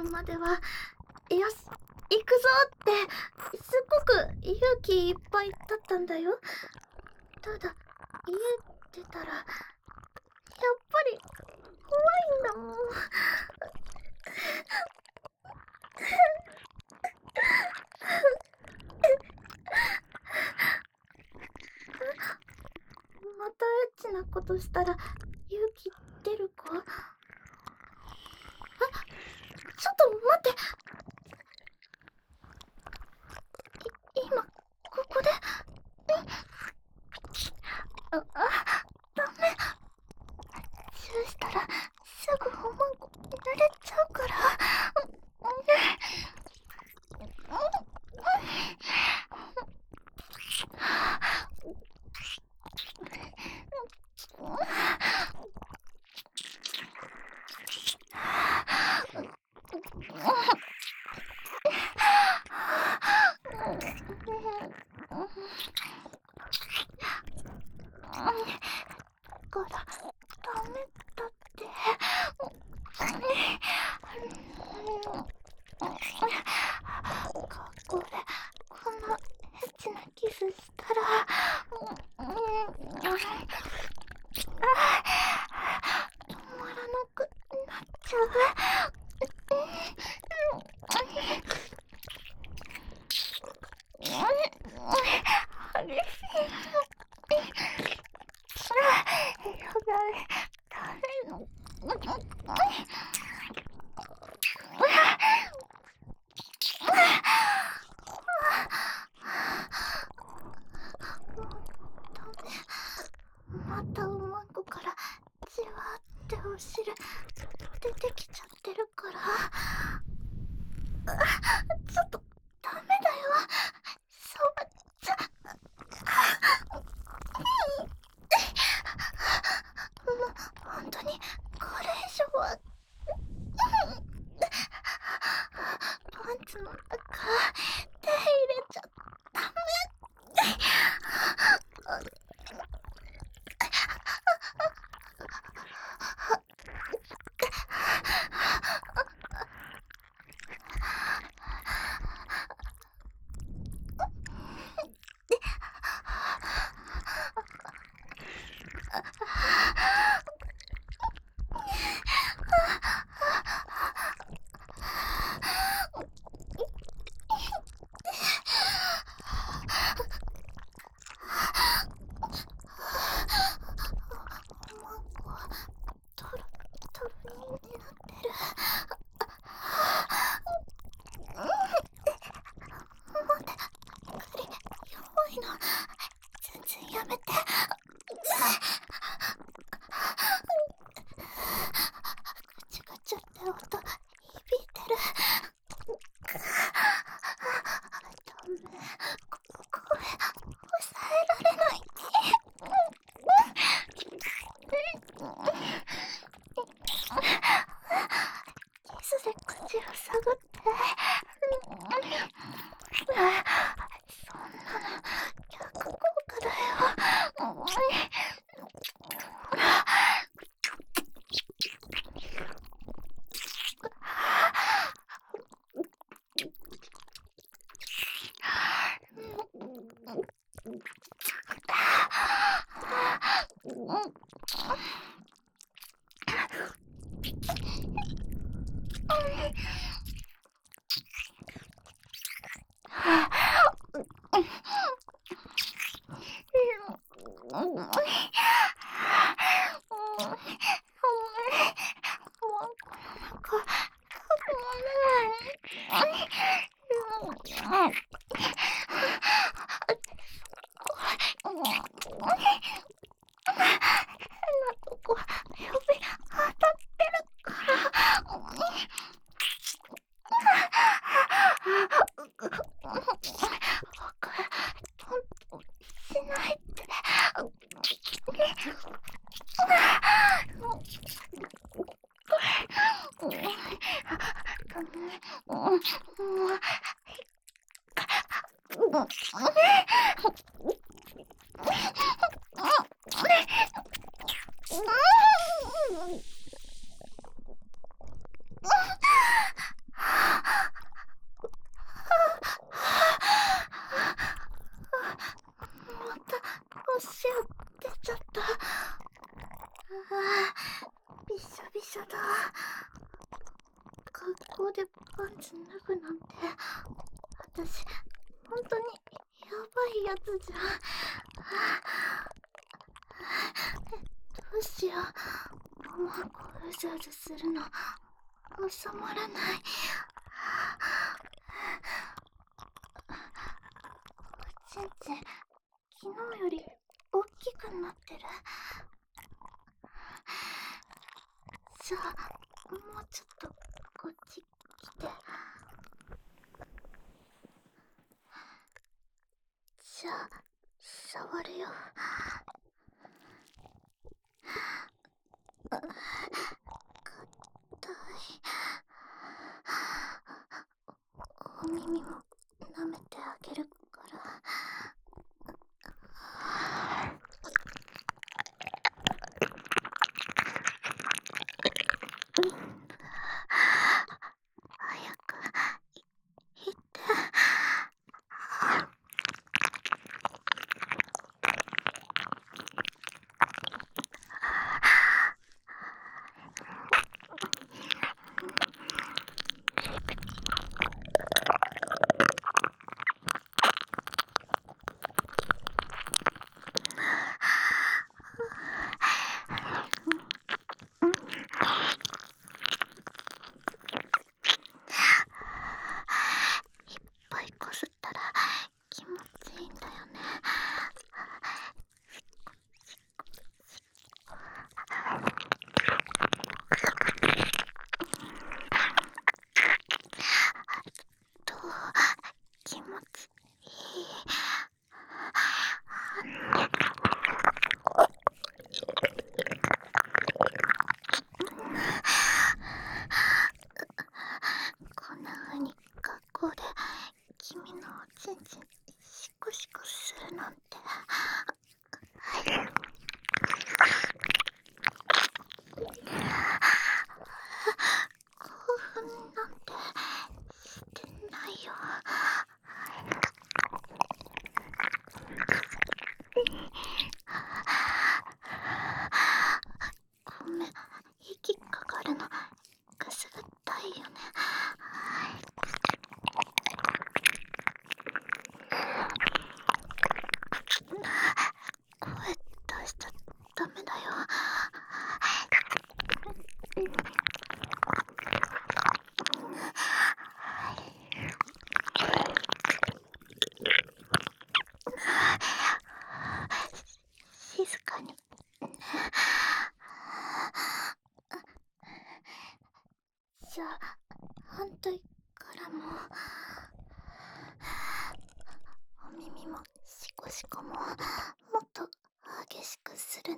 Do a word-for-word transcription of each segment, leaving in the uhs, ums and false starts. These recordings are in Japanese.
るまでは、よし、行くぞってすっごく勇気いっぱいだったんだよ。ただ家出たらやっぱり怖いんだもん。またエッチなことしたら勇気出るか？ちょっと待って。い今ここでああダメ。チューしたらすぐおまんこ濡れちゃうから。からダメだって。学校でこんなエッチなキスしたら止まらなくなっちゃう。激しい。やばい。誰のまたおまんこからじわってお汁出てきちゃってるから。ちょっとダメだよ。そうじゃもう本当にこれ以上は。パンツの中手入れちゃダメ。全然やめて。ガチャガチャって音響いてる。ダメ、ここれ抑えられない。キスで口を探って。そんなの逆効果だよ。 ツ脱ぐなんて、私本当にやばいやつじゃん。どうしよう。もううずうずするの収まらない。おちんちん昨日より大きくなってる。じゃあもうちょっとこっち来て。じゃあ触るよ。硬い。お耳も舐めてあげるから。早く行って。こんな風に学校で君のおちんちんシコシコするなんて。興奮なんてしてないよ。ごめん、息かかるのくすぐったいよね。声出しちゃダメだよ。静かにね。じゃあ反対からも。お耳もシコシコももっと激しくするね。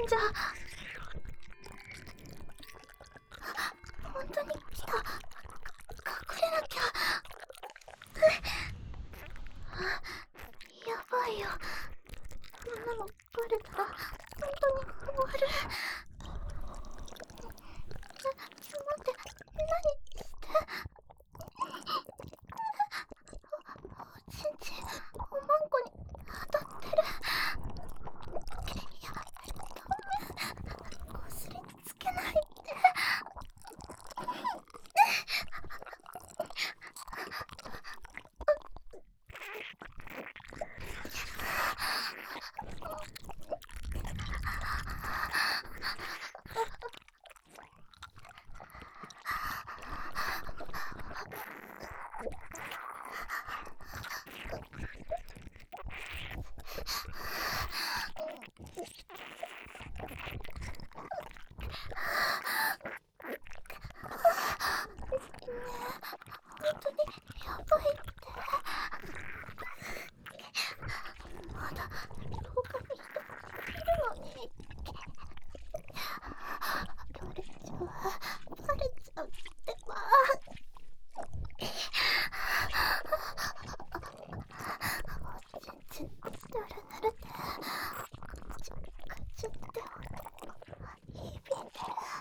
んじゃ。本当に来た。隠れなきゃ。やばいよ。こんなのバレたら本当に終わる。ちょ待って、何しておちんちんおまんこに当たってる。いや、ダメ。こすりつけないで。本当にやばいって。まだ廊下に人いるのに。バレちゃうバレちゃうってば。おちんちんぬるぬるってカチュカチュって音響いてる。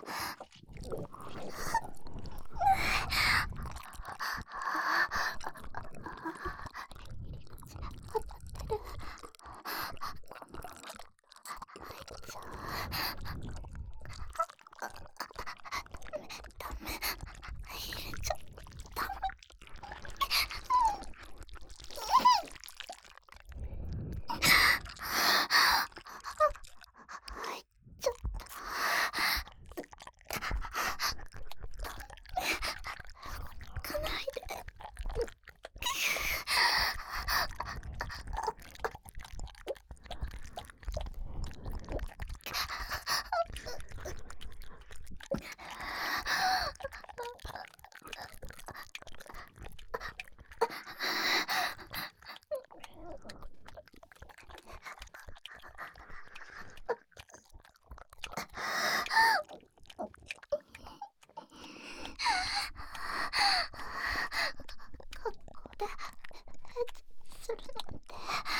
するなんて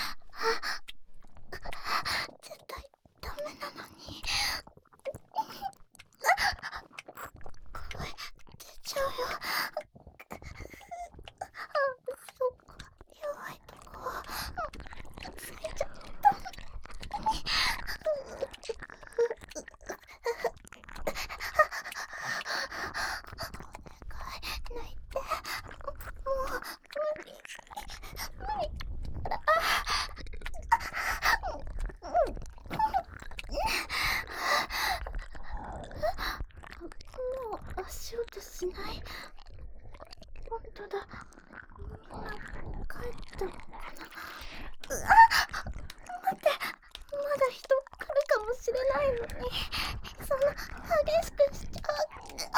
絶対ダメなのに。声出ちゃうよ。そっか、弱いとこついちゃったのに。お願い、泣いて。もう無理無理から。もう足音しない。本当だ。みんな帰ったのかな。うわっ、待って、まだ人来るかもしれないのにそんな激しくしちゃう。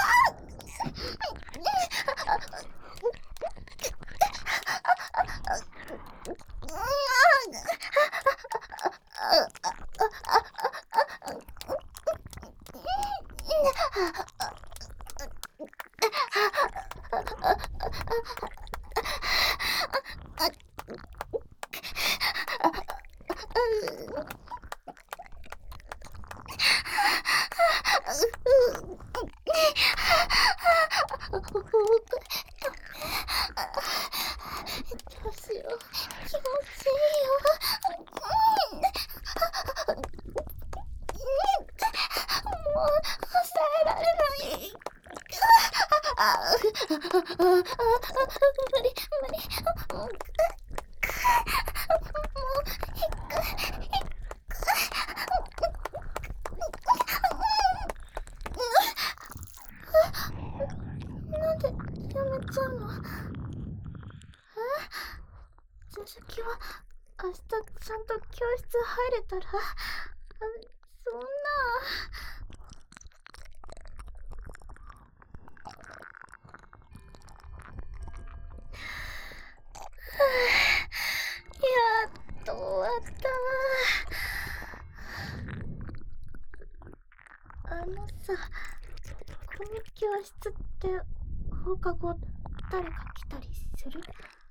どうしよう、気持ちいいよ。もう抑えられない。無理無理。もう一回一回。なんでやめちゃうの。え、続きは明日ちゃんと教室入れたら。そんな。やっと終わったわ。 あのさ、この教室って放課後誰か来たりする？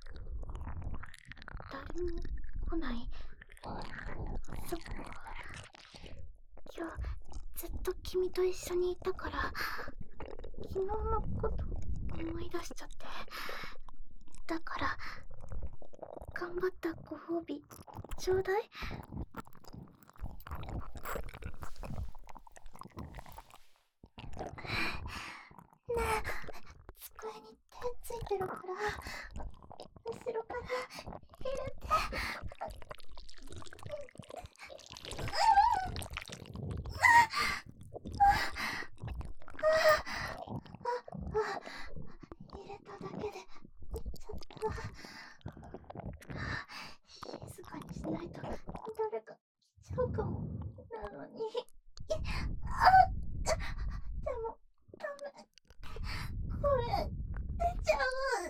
誰も来ない？そっか。今日ずっと君と一緒にいたから昨日のこと思い出しちゃって。だから頑張ったご褒美ちょうだい。ねえ、机に手ついてるから後ろから入れて。入れただけでいっちゃった。静かにしないと誰か来ちゃうかも。なのにあでもダメ。声出ちゃう。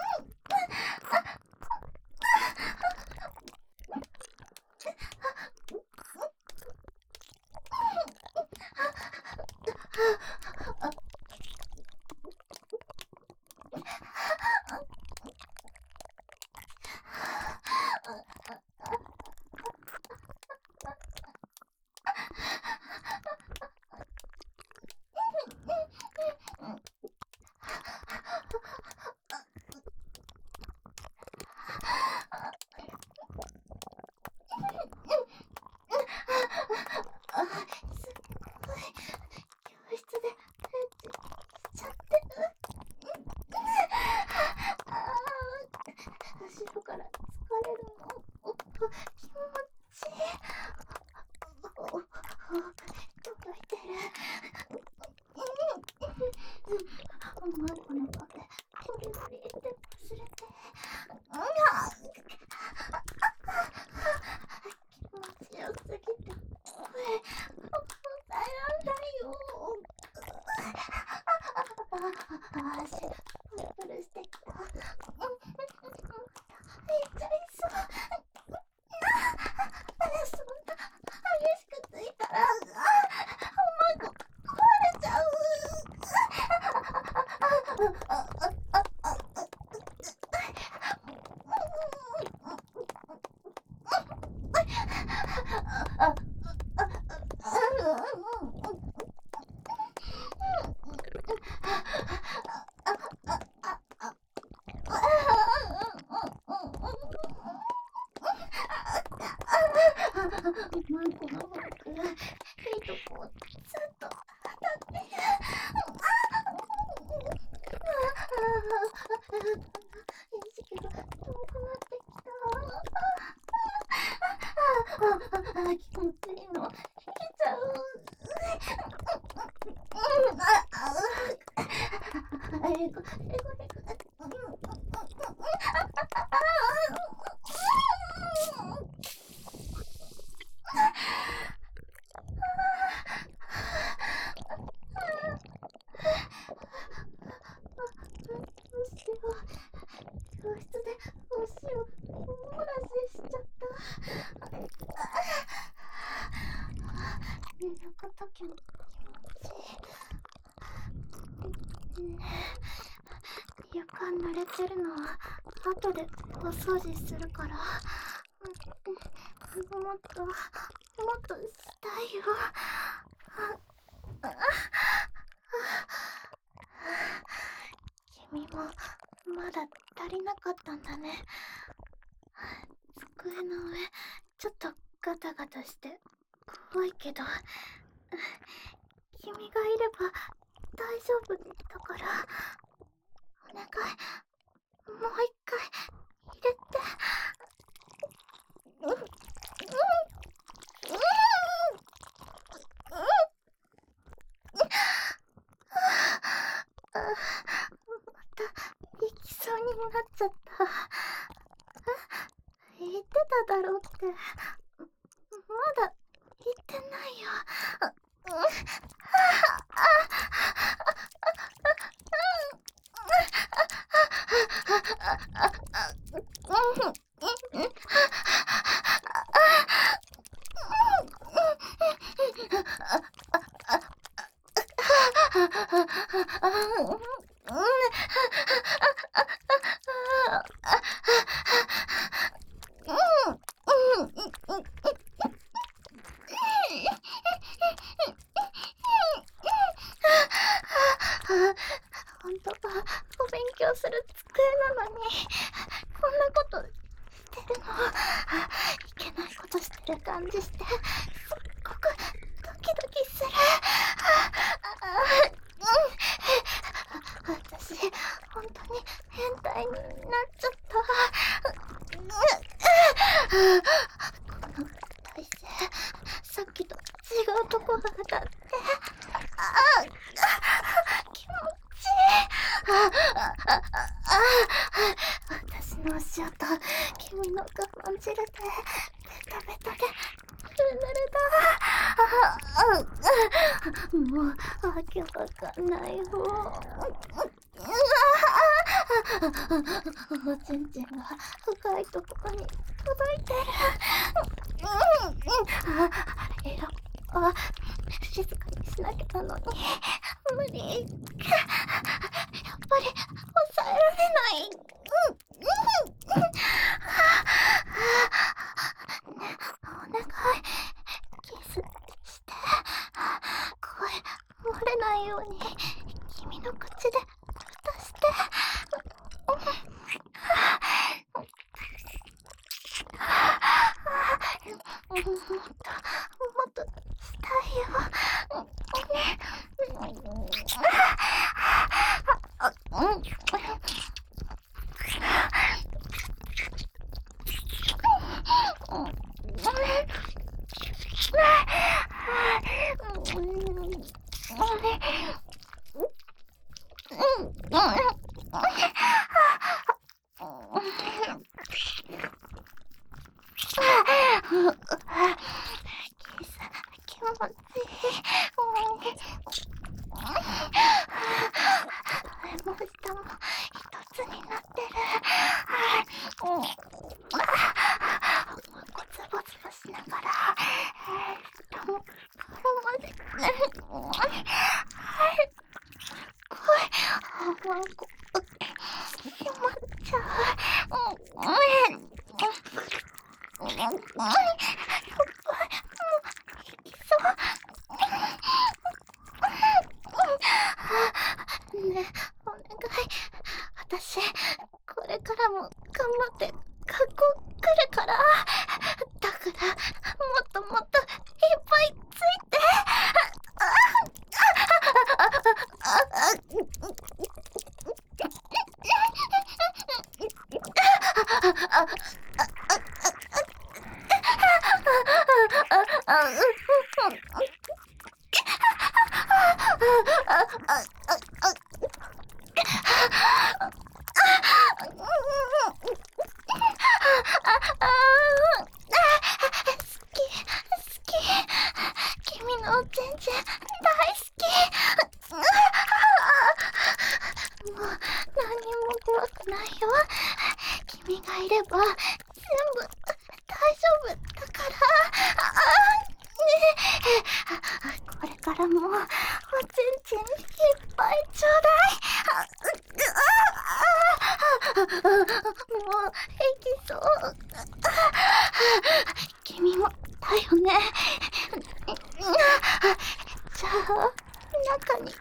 後ろから疲れるの。気持ちいい。届いてる。お前このパフェゴリゴリって忘れて。気持ちよすぎて声抑えらんないよ。足プルプルしてきた。めっちゃいそう。そんな激しくついたらおまんこ壊れちゃう。マンコのフォークいいとこずっと当たってる。意識が遠くなってきた。気持ちいいの引けちゃう。えごえごえ教室でお塩お漏らししちゃった。寝るときも気持ちいい。ねえ、床濡れてるのは後でお掃除するから。もっともっとしたいよ。君もまだ足りなかったんだね。机の上ちょっとガタガタして怖いけど君がいれば大丈夫だから。お願い、もう一回入れて。うんうんまた行きそうになっちゃった。言ってただろって。まだ言ってないよ。 本当はお勉強する机なのに、こんなことしてるの、いけないことしてる感じして、すっごくドキドキする。私、本当に変態になっちゃった。この体勢、さっきと違うところがだって。あ気持ちいい。ああああ私の足音、君の我慢汁でベタベタでぬるぬるだ。もうわけわかんないよ。おちんちんが深いところに届いてる。あれよ、あ静かにしなきゃなのに無理。やっぱり抑えられない。ねえ、お願いキスして声漏れないように君の口で蓋して。もっともっとしたいよ。キス気持ちいい。上も下も一つになってる。ゴツゴツとしながら下も顔まで声閉まっちゃう。ねえ、お願い。私、これからも頑張って学校来るから。だから、もっともっといっぱいついて。君のおちんちん大好き。もう何にも怖くないよ。君がいれば全部大丈夫だから。これからもおちんちんいっぱいちょうだい。もう平気そう。君もだよね。じゃあ中に出して。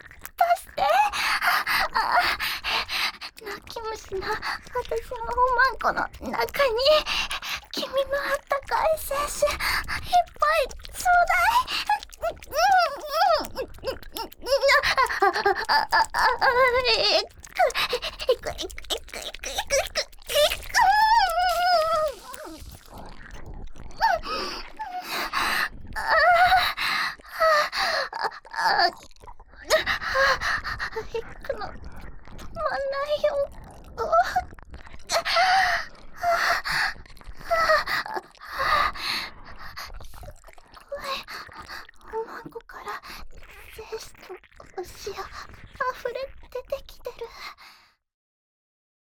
泣き虫な私のおまんこの中に君のあったかい精子いっぱいちょうだい。いくいくいくいくいくいくいくいく。行くの止まんないよ。